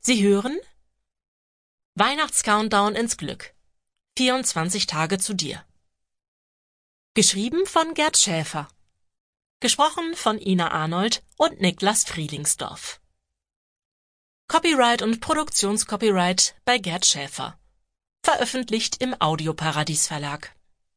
Sie hören Weihnachtscountdown ins Glück. 24 Tage zu dir. Geschrieben von Gerd Schäfer. Gesprochen von Ina Arnold und Niklas Frielingsdorf. Copyright und Produktionscopyright bei Gerd Schäfer. Veröffentlicht im Audioparadies Verlag.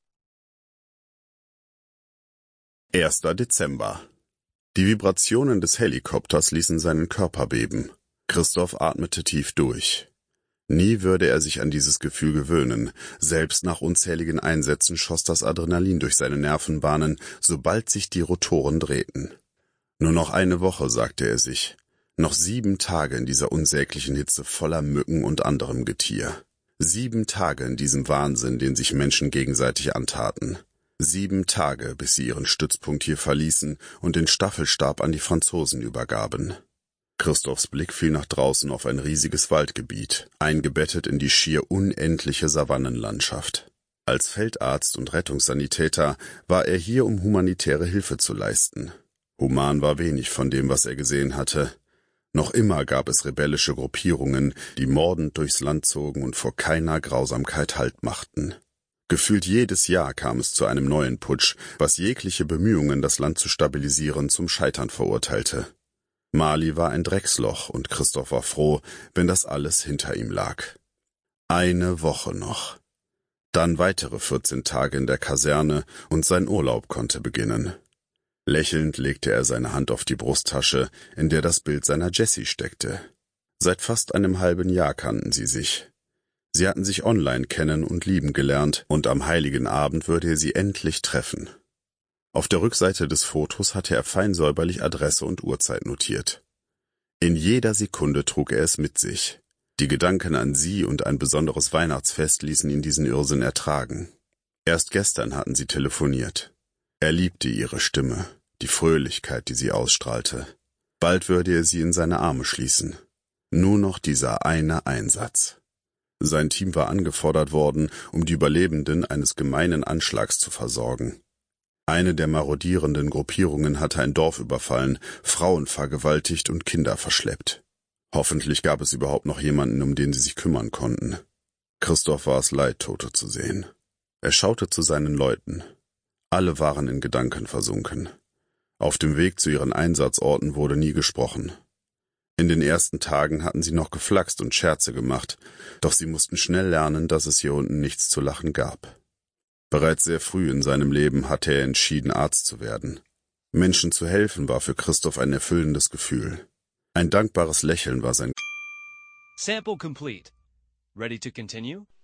1. Dezember. Die Vibrationen des Helikopters ließen seinen Körper beben. Christoph atmete tief durch. Nie würde er sich an dieses Gefühl gewöhnen. Selbst nach unzähligen Einsätzen schoss das Adrenalin durch seine Nervenbahnen, sobald sich die Rotoren drehten. Nur noch eine Woche, sagte er sich. Noch 7 Tage in dieser unsäglichen Hitze voller Mücken und anderem Getier. 7 Tage in diesem Wahnsinn, den sich Menschen gegenseitig antaten. 7 Tage, bis sie ihren Stützpunkt hier verließen und den Staffelstab an die Franzosen übergaben. Christophs Blick fiel nach draußen auf ein riesiges Waldgebiet, eingebettet in die schier unendliche Savannenlandschaft. Als Feldarzt und Rettungssanitäter war er hier, um humanitäre Hilfe zu leisten. Human war wenig von dem, was er gesehen hatte. Noch immer gab es rebellische Gruppierungen, die mordend durchs Land zogen und vor keiner Grausamkeit Halt machten. Gefühlt jedes Jahr kam es zu einem neuen Putsch, was jegliche Bemühungen, das Land zu stabilisieren, zum Scheitern verurteilte. Mali war ein Drecksloch und Christoph war froh, wenn das alles hinter ihm lag. Eine Woche noch. Dann weitere 14 Tage in der Kaserne und sein Urlaub konnte beginnen. Lächelnd legte er seine Hand auf die Brusttasche, in der das Bild seiner Jessie steckte. Seit fast einem halben Jahr kannten sie sich. Sie hatten sich online kennen und lieben gelernt, und am heiligen Abend würde er sie endlich treffen. Auf der Rückseite des Fotos hatte er fein säuberlich Adresse und Uhrzeit notiert. In jeder Sekunde trug er es mit sich. Die Gedanken an sie und ein besonderes Weihnachtsfest ließen ihn diesen Irrsinn ertragen. Erst gestern hatten sie telefoniert. Er liebte ihre Stimme, die Fröhlichkeit, die sie ausstrahlte. Bald würde er sie in seine Arme schließen. Nur noch dieser eine Einsatz. Sein Team war angefordert worden, um die Überlebenden eines gemeinen Anschlags zu versorgen. Eine der marodierenden Gruppierungen hatte ein Dorf überfallen, Frauen vergewaltigt und Kinder verschleppt. Hoffentlich gab es überhaupt noch jemanden, um den sie sich kümmern konnten. Christoph war es leid, Tote zu sehen. Er schaute zu seinen Leuten. Alle waren in Gedanken versunken. Auf dem Weg zu ihren Einsatzorten wurde nie gesprochen. In den ersten Tagen hatten sie noch geflaxt und Scherze gemacht, doch sie mussten schnell lernen, dass es hier unten nichts zu lachen gab. Bereits sehr früh in seinem Leben hatte er entschieden, Arzt zu werden. Menschen zu helfen war für Christoph ein erfüllendes Gefühl. Ein dankbares Lächeln war sein. Sample complete. Ready to continue?